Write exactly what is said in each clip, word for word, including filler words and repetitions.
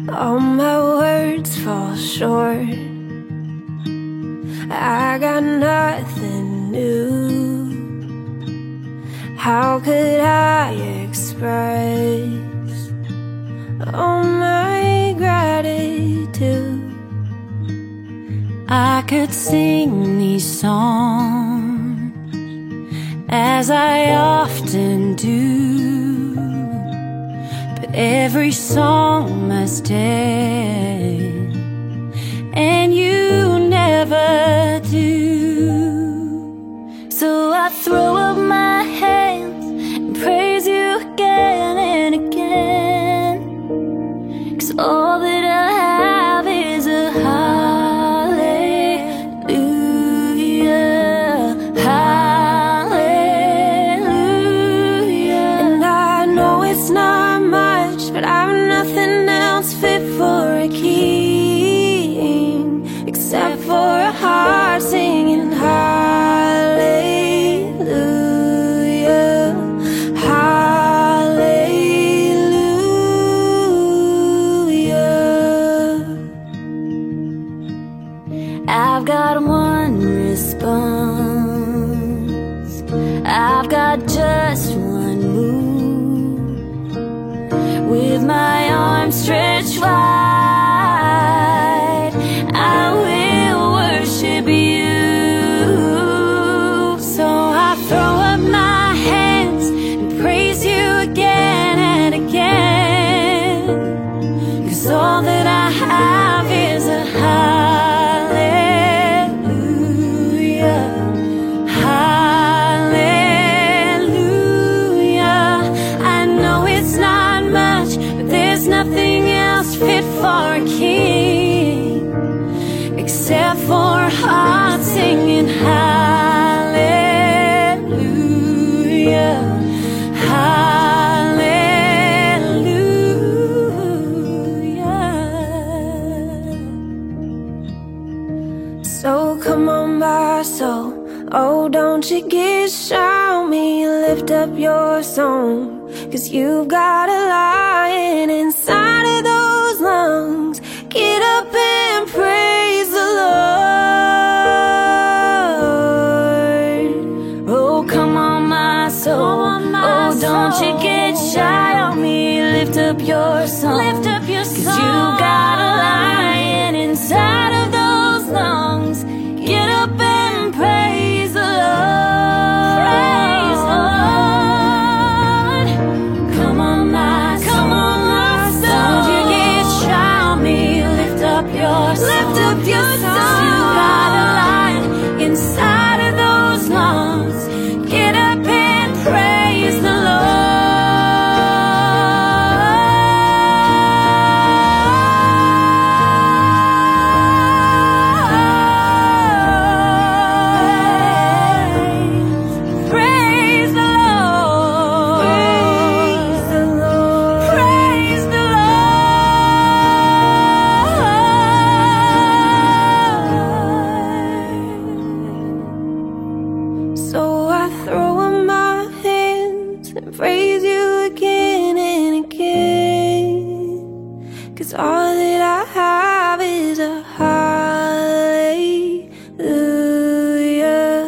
All my words fall short. I got nothing new. How could I express all my gratitude? I could sing these songs as I often do, but every song must end, and you never do. So I throw up my hands and praise you again and again, 'cause all that I have is a hallelujah, hallelujah. And I know it's not much, but I've nothing else fit for a king except for a heart singing hallelujah, hallelujah. I've got one response, I've got just one move. With my arms stretched wide, I will worship you. So I throw up my hands and praise you again and again, 'cause all that I have is a hallelujah, hallelujah. I know it's not much, but there's nothing else fit for a king except for a heart singing hallelujah, hallelujah. So come on, my soul, oh, don't you get shy on me. Lift up your song, 'cause you've got a lion inside of those lungs. Get up and praise the Lord. Oh, come on, my soul, oh, don't you get shy on me. Lift up your song, lift up your song, 'cause you got a lion inside of those lungs. Get up and praise the Lord. Praise the Lord. Come on, my soul, come on, my soul, don't you get shy on me. Lift up your song, lift up your song, you got a lion inside of those lungs. Get up and praise the Lord. Praise the Lord. Praise the Lord. Praise the Lord. So I throw up my hands and praise you again and again, 'cause all that I have is a hallelujah,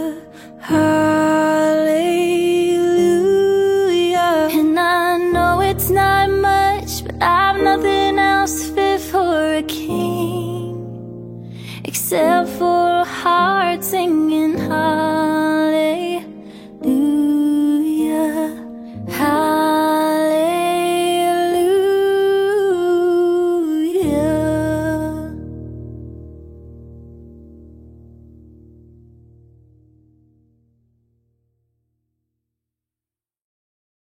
hallelujah. And I know it's not much, but I've nothing else fit for a king except for a heart singing hallelujah.